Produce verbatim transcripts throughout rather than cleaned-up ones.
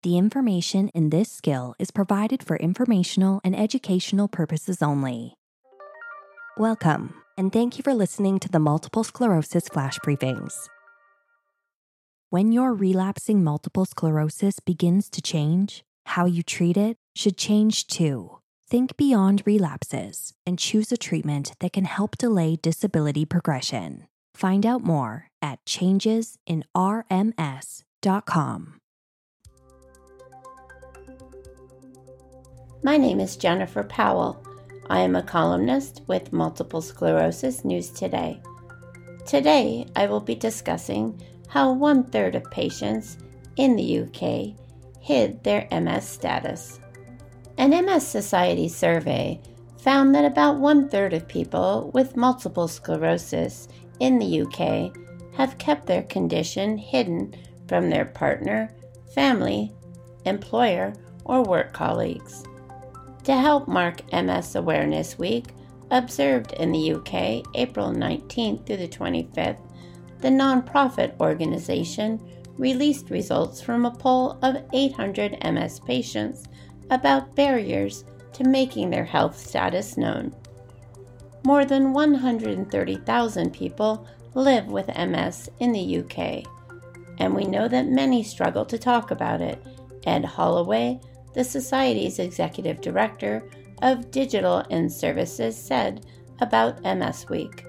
The information in this skill is provided for informational and educational purposes only. Welcome, and thank you for listening to the Multiple Sclerosis Flash Briefings. When your relapsing multiple sclerosis begins to change, how you treat it should change too. Think beyond relapses and choose a treatment that can help delay disability progression. Find out more at changes in R M S dot com. My name is Jennifer Powell. I am a columnist with Multiple Sclerosis News Today. Today, I will be discussing how one-third of patients in the U K hid their M S status. An M S Society survey found that about one-third of people with multiple sclerosis in the U K have kept their condition hidden from their partner, family, employer, or work colleagues. To help mark M S Awareness Week, observed in the U K April nineteenth through the twenty-fifth, the nonprofit organization released results from a poll of eight hundred M S patients about barriers to making their health status known. More than one hundred thirty thousand people live with M S in the U K, and we know that many struggle to talk about it. Ed Holloway, the Society's executive director of Digital and Services, said about M S Week.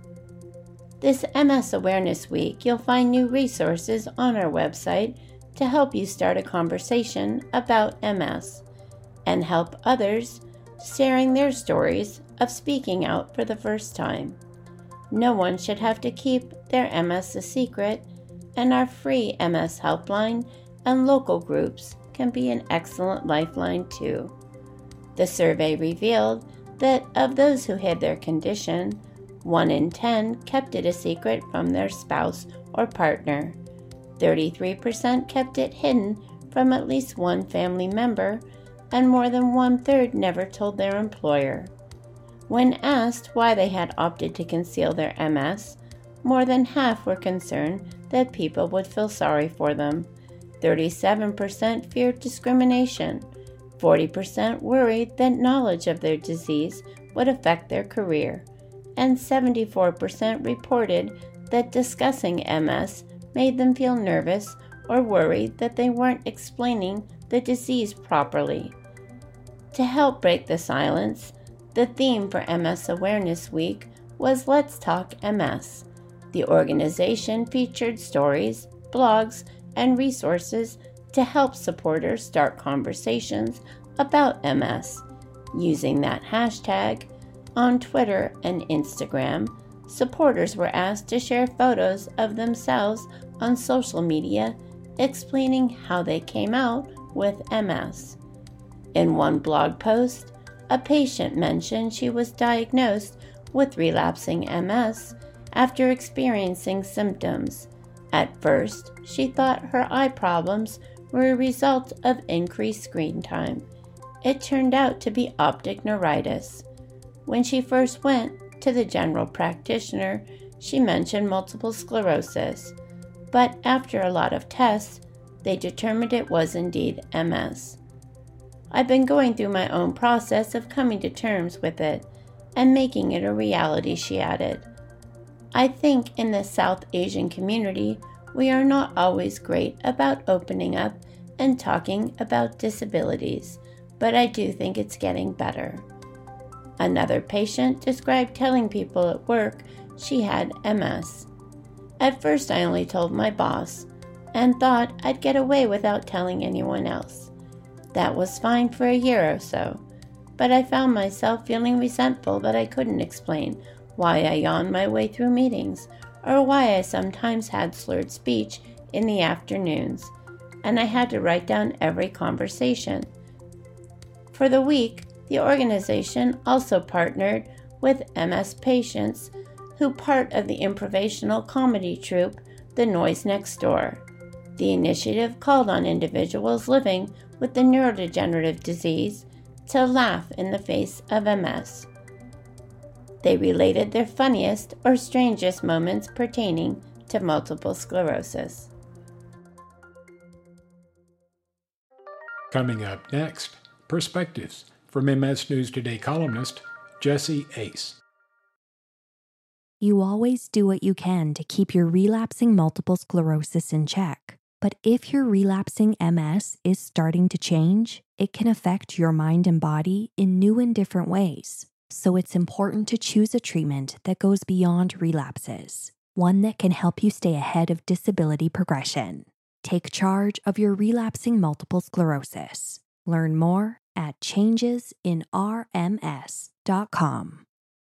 This M S Awareness Week, you'll find new resources on our website to help you start a conversation about M S and help others sharing their stories of speaking out for the first time. No one should have to keep their M S a secret, and our free M S helpline and local groups can be an excellent lifeline too. The survey revealed that of those who hid their condition, one in ten kept it a secret from their spouse or partner, thirty-three percent kept it hidden from at least one family member, and more than one-third never told their employer. When asked why they had opted to conceal their M S, more than half were concerned that people would feel sorry for them. thirty-seven percent feared discrimination, forty percent worried that knowledge of their disease would affect their career, and seventy-four percent reported that discussing M S made them feel nervous or worried that they weren't explaining the disease properly. To help break the silence, the theme for M S Awareness Week was Let's Talk M S. The organization featured stories, blogs, and resources to help supporters start conversations about M S. Using that hashtag, on Twitter and Instagram, supporters were asked to share photos of themselves on social media explaining how they came out with M S. In one blog post, a patient mentioned she was diagnosed with relapsing M S after experiencing symptoms. At first, she thought her eye problems were a result of increased screen time. It turned out to be optic neuritis. When she first went to the general practitioner, she mentioned multiple sclerosis, but after a lot of tests, they determined it was indeed M S. I've been going through my own process of coming to terms with it and making it a reality, she added. I think in the South Asian community, we are not always great about opening up and talking about disabilities, but I do think it's getting better. Another patient described telling people at work she had M S. At first, I only told my boss and thought I'd get away without telling anyone else. That was fine for a year or so, but I found myself feeling resentful that I couldn't explain why I yawned my way through meetings, or why I sometimes had slurred speech in the afternoons, and I had to write down every conversation. For the week, the organization also partnered with M S patients who part of the improvisational comedy troupe The Noise Next Door. The initiative called on individuals living with the neurodegenerative disease to laugh in the face of M S. They related their funniest or strangest moments pertaining to multiple sclerosis. Coming up next, Perspectives from M S News Today columnist Jesse Ace. You always do what you can to keep your relapsing multiple sclerosis in check. But if your relapsing M S is starting to change, it can affect your mind and body in new and different ways. So it's important to choose a treatment that goes beyond relapses, one that can help you stay ahead of disability progression. Take charge of your relapsing multiple sclerosis. Learn more at changes in R M S dot com.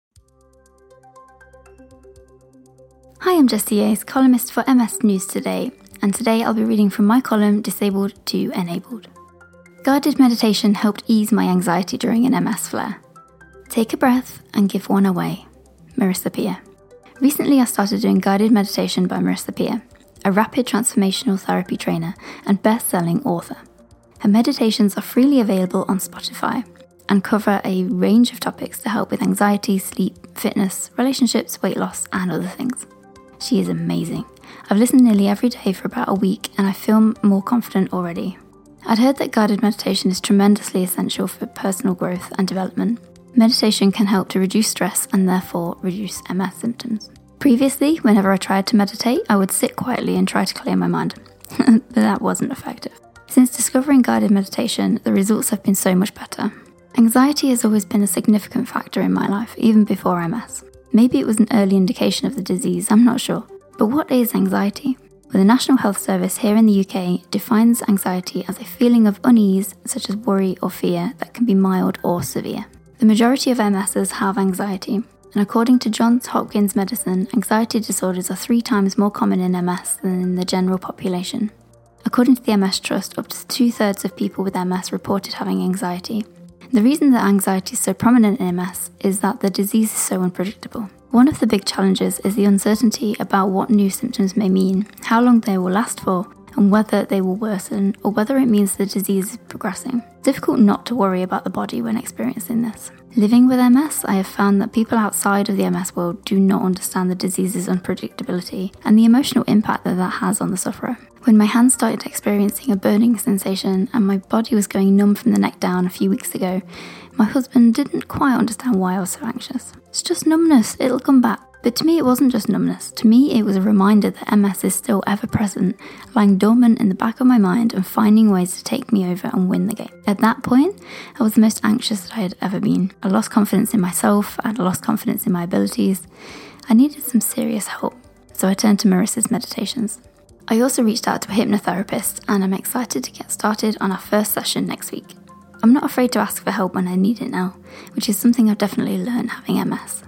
Hi, I'm Jessie Ace, columnist for M S News Today, and today I'll be reading from my column, Disabled to Enabled. Guided meditation helped ease my anxiety during an M S flare. Take a breath and give one away. Marissa Peer. Recently I started doing guided meditation by Marissa Peer, a rapid transformational therapy trainer and best-selling author. Her meditations are freely available on Spotify and cover a range of topics to help with anxiety, sleep, fitness, relationships, weight loss, and other things. She is amazing. I've listened nearly every day for about a week and I feel more confident already. I'd heard that guided meditation is tremendously essential for personal growth and development. Meditation can help to reduce stress and therefore reduce M S symptoms. Previously, whenever I tried to meditate, I would sit quietly and try to clear my mind, but that wasn't effective. Since discovering guided meditation, the results have been so much better. Anxiety has always been a significant factor in my life, even before M S. Maybe it was an early indication of the disease, I'm not sure. But what is anxiety? Well, the National Health Service here in the U K defines anxiety as a feeling of unease, such as worry or fear, that can be mild or severe. The majority of M Sers have anxiety, and according to Johns Hopkins Medicine, anxiety disorders are three times more common in M S than in the general population. According to the M S Trust, up to two-thirds of people with M S reported having anxiety. The reason that anxiety is so prominent in M S is that the disease is so unpredictable. One of the big challenges is the uncertainty about what new symptoms may mean, how long they will last for, and whether they will worsen or whether it means the disease is progressing. It's difficult not to worry about the body when experiencing this. Living with M S, I have found that people outside of the M S world do not understand the disease's unpredictability and the emotional impact that that has on the sufferer. When my hand started experiencing a burning sensation and my body was going numb from the neck down a few weeks ago, my husband didn't quite understand why I was so anxious. It's just numbness, it'll come back. But to me it wasn't just numbness. To me it was a reminder that M S is still ever present, lying dormant in the back of my mind and finding ways to take me over and win the game. At that point, I was the most anxious that I had ever been. I lost confidence in myself, I had lost confidence in my abilities. I needed some serious help, so I turned to Marissa's meditations. I also reached out to a hypnotherapist and I'm excited to get started on our first session next week. I'm not afraid to ask for help when I need it now, which is something I've definitely learned having M S.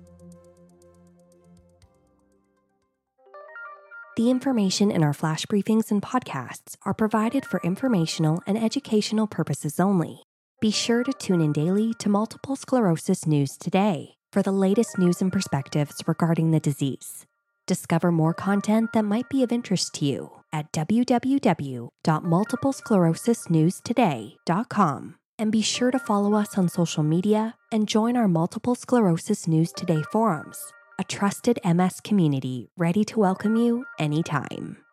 The information in our flash briefings and podcasts are provided for informational and educational purposes only. Be sure to tune in daily to Multiple Sclerosis News Today for the latest news and perspectives regarding the disease. Discover more content that might be of interest to you at w w w dot multiple sclerosis news today dot com. And be sure to follow us on social media and join our Multiple Sclerosis News Today forums, a trusted M S community ready to welcome you anytime.